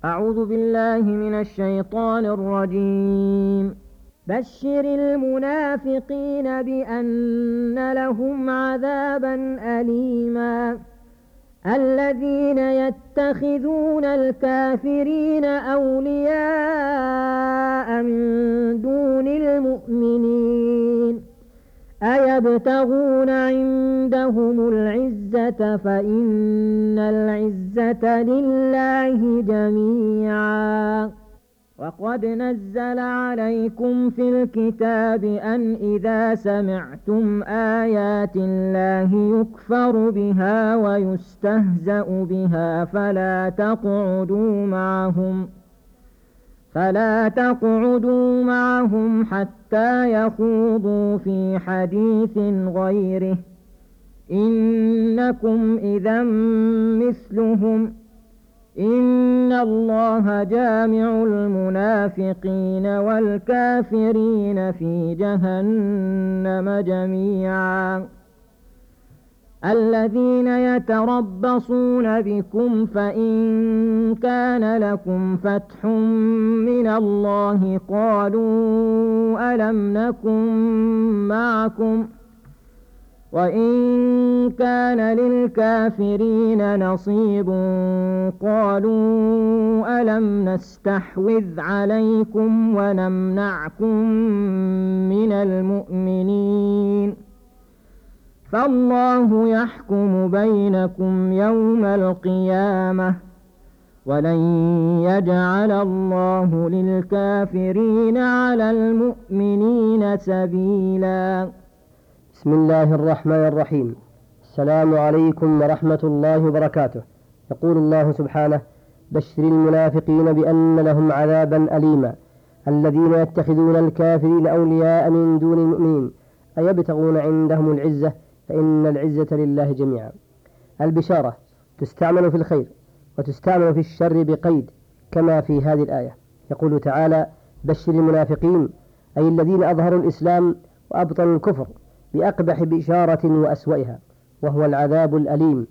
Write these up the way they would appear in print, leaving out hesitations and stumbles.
أعوذ بالله من الشيطان الرجيم. بشر المنافقين بأن لهم عذابا أليما الذين يتخذون الكافرين أولياء من دون المؤمنين أيبتغون عندهم العزة فإن العزة لله جميعا. وقد نزل عليكم في الكتاب أن إذا سمعتم آيات الله يكفر بها ويستهزأ بها فلا تقعدوا معهم حتى يخوضوا في حديث غيره إنكم إذا مثلهم إن الله جامع المنافقين والكافرين في جهنم جميعا. الذين يتربصون بكم فإن كان لكم فتح من الله قالوا ألم نكن معكم وإن كان للكافرين نصيب قالوا ألم نستحوذ عليكم ونمنعكم من المؤمنين فالله يحكم بينكم يوم القيامة ولن يجعل الله للكافرين على المؤمنين سبيلا. بسم الله الرحمن الرحيم. السلام عليكم ورحمة الله وبركاته. يقول الله سبحانه: بشر المنافقين بأن لهم عذابا أليما الذين يتخذون الكافرين أولياء من دون المؤمنين أيبتغون عندهم العزة فإن العزة لله جميعا. البشارة تستعمل في الخير وتستعمل في الشر بقيد كما في هذه الآية. يقول تعالى: بشر المنافقين أي الذين أظهروا الإسلام وأبطنوا الكفر بأقبح بشارة وأسوأها وهو العذاب الأليم،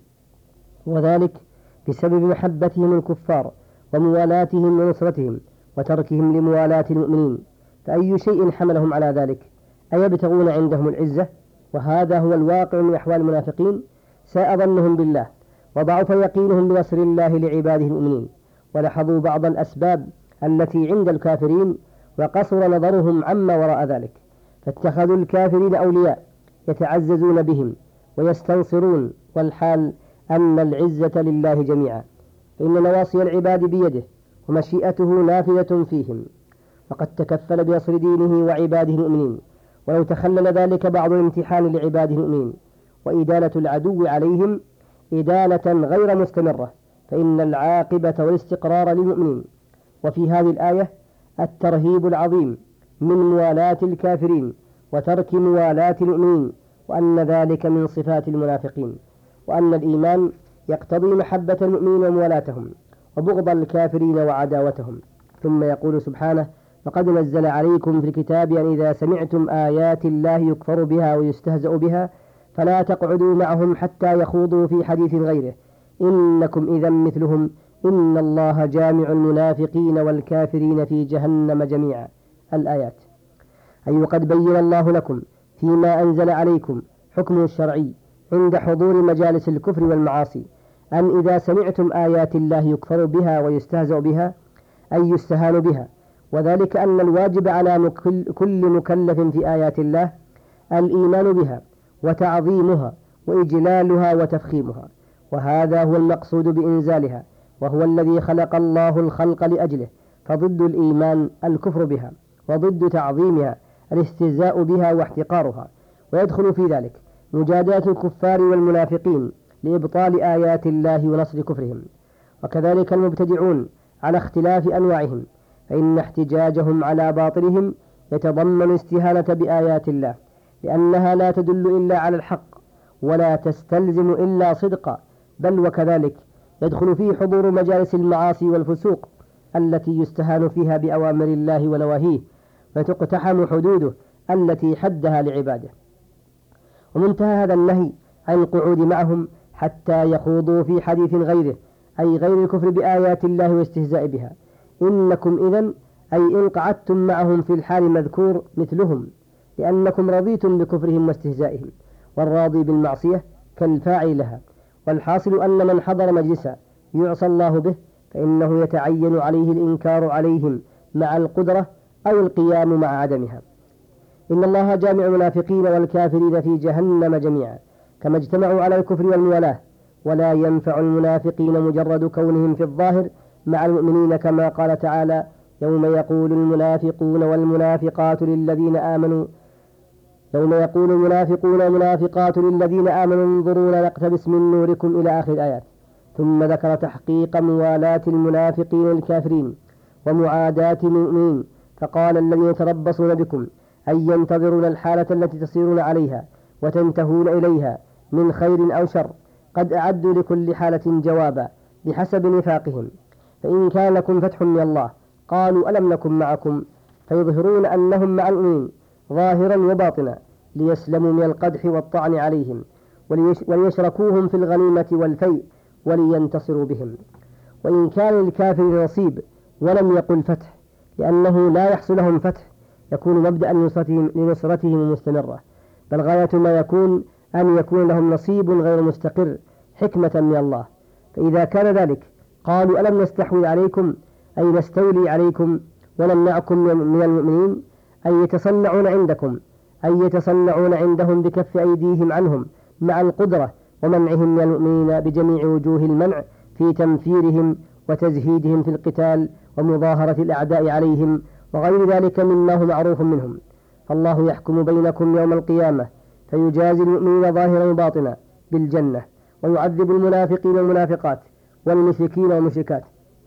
وذلك بسبب محبتهم الكفار وموالاتهم ونصرتهم وتركهم لموالاة المؤمنين. فأي شيء حملهم على ذلك؟ أيبتغون عندهم العزة؟ وهذا هو الواقع من أحوال المنافقين. ساء ظنهم بالله وضعف يقينهم بنصر الله لعباده المؤمنين، ولحظوا بعض الأسباب التي عند الكافرين وقصر نظرهم عما وراء ذلك، فاتخذوا الكافرين أولياء يتعززون بهم ويستنصرون، والحال أن العزة لله جميعا، فإن نواصي العباد بيده ومشيئته نافذة فيهم، وقد تكفل بنصر دينه وعباده المؤمنين. ولو تخلل ذلك بعض الامتحان لعباده المؤمنين وإدالة العدو عليهم إدالة غير مستمرة فإن العاقبة والاستقرار للمؤمنين. وفي هذه الآية الترهيب العظيم من موالاة الكافرين وترك موالاة المؤمنين، وأن ذلك من صفات المنافقين، وأن الإيمان يقتضي محبة المؤمنين وموالاتهم وبغض الكافرين وعداوتهم. ثم يقول سبحانه: وقد نزل عليكم في الكتاب أن إذا سمعتم آيات الله يكفر بها ويستهزأ بها فلا تقعدوا معهم حتى يخوضوا في حديث غيره إنكم إذا مثلهم إن الله جامع المنافقين والكافرين في جهنم جميعا. الآيات. أي وقد بين الله لكم فيما أنزل عليكم حكمه الشرعي عند حضور مجالس الكفر والمعاصي أن إذا سمعتم آيات الله يكفر بها ويستهزأ بها أي يستهان بها، وذلك أن الواجب على كل مكلف في آيات الله الإيمان بها وتعظيمها وإجلالها وتفخيمها، وهذا هو المقصود بإنزالها، وهو الذي خلق الله الخلق لأجله. فضد الإيمان الكفر بها، وضد تعظيمها الاستهزاء بها واحتقارها، ويدخل في ذلك مجادلة الكفار والمنافقين لإبطال آيات الله ونصر كفرهم. وكذلك المبتدعون على اختلاف أنواعهم، فإن احتجاجهم على باطلهم يتضمن استهانة بآيات الله، لأنها لا تدل إلا على الحق ولا تستلزم إلا صدقا. بل وكذلك يدخل فيه حضور مجالس المعاصي والفسوق التي يستهان فيها بأوامر الله ونواهيه فتقتحم حدوده التي حدها لعباده. ومنتهى هذا النهي عن القعود معهم حتى يخوضوا في حديث غيره أي غير الكفر بآيات الله واستهزاء بها. إنكم إذن أي إن قعدتم معهم في الحال مذكور مثلهم، لأنكم رضيتم بكفرهم واستهزائهم، والراضي بالمعصية كالفاعل لها. والحاصل أن من حضر مجلسا يعصى الله به فإنه يتعين عليه الإنكار عليهم مع القدرة أو القيام مع عدمها. إن الله جامع المنافقين والكافرين في جهنم جميعا كما اجتمعوا على الكفر والموالاة، ولا ينفع المنافقين مجرد كونهم في الظاهر مع المؤمنين، كما قال تعالى: يوم يقول المنافقون والمنافقات للذين آمنوا انظرونا نقتبس من نوركم إلى آخر الآيات. ثم ذكر تحقيق موالاة المنافقين الكافرين ومعاداة المؤمنين، فقال: الذين يتربصون بكم أي ينتظرون الحالة التي تصيرون عليها وتنتهون إليها من خير أو شر، قد أعدوا لكل حالة جوابا بحسب نفاقهم. فإن كان لكم فتح من الله قالوا ألم نكن معكم، فيظهرون أنهم مع المؤمنين ظاهرا وباطنا ليسلموا من القدح والطعن عليهم، وليشركوهم في الغنيمة والفيء ولينتصروا بهم. وإن كان للكافر نصيب ولم يقل فتح، لأنه لا يحصل لهم فتح، يكون مبدأ لنصرتهم مستمرة، بل غاية ما يكون أن يكون لهم نصيب غير مستقر حكمة من الله. فإذا كان ذلك قالوا ألم نستحوذ عليكم أي نستولي عليكم ونمنعكم من المؤمنين، أي يتصنعون عندهم بكف أيديهم عنهم مع القدرة ومنعهم من المؤمنين بجميع وجوه المنع في تنفيرهم وتزهيدهم في القتال ومظاهرة الأعداء عليهم وغير ذلك مما هو معروف منهم. فالله يحكم بينكم يوم القيامة فيجازي المؤمنين ظاهرا وباطنا بالجنة، ويعذب المنافقين والمنافقات والمشركين والمشركات.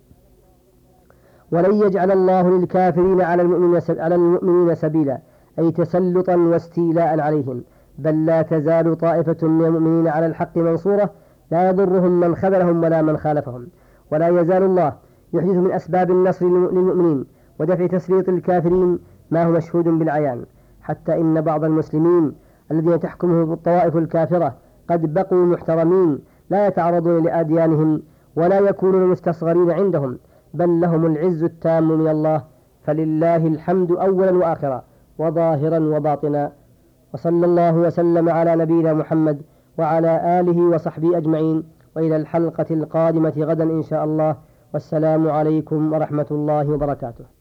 ولن يجعل الله للكافرين على المؤمنين سبيلا، أي تسلطا واستيلاء عليهم، بل لا تزال طائفة من المؤمنين على الحق منصورة لا يضرهم من خذلهم ولا من خالفهم. ولا يزال الله يحدث من أسباب النصر للمؤمنين ودفع تسليط الكافرين ما هو مشهود بالعيان، حتى إن بعض المسلمين الذين تحكمهم الطوائف الكافرة قد بقوا محترمين لا يتعرضون لأديانهم ولا يكونون مستصغرين عندهم، بل لهم العز التام من الله، فلله الحمد أولا وآخرا وظاهرا وباطنا. وصلى الله وسلم على نبينا محمد وعلى آله وصحبه أجمعين، وإلى الحلقة القادمة غدا إن شاء الله، والسلام عليكم ورحمة الله وبركاته.